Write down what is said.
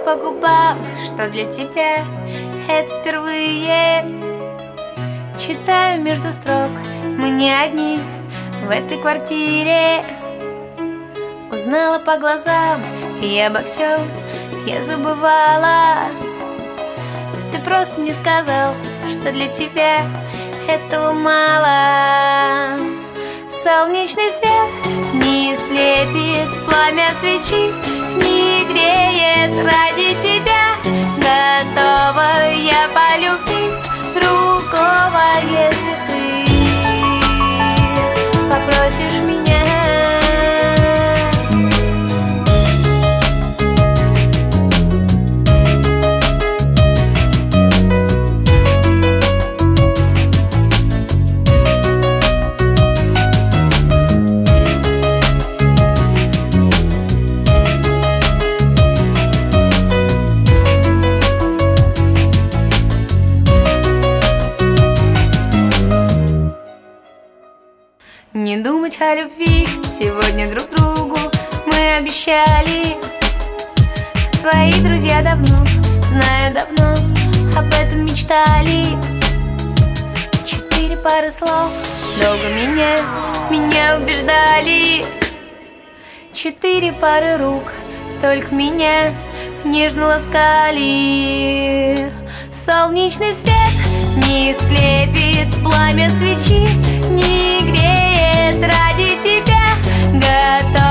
по губам, что для тебя это впервые. Читаю между строк, мы не одни в этой квартире. Узнала по глазам, и обо всем я забывала. Ты просто не сказал, что для тебя этого мало. Солнечный свет не слепит, пламя свечи не греет. Ради тебя готова я полюбить другого, если ты попросишь меня. Не думать о любви сегодня друг другу мы обещали. Твои друзья давно, знаю давно, об этом мечтали. 4 пары слов долго меня убеждали. 4 пары рук только меня нежно ласкали. Солнечный свет не слепит, пламя свечи не греет. Ради тебя готов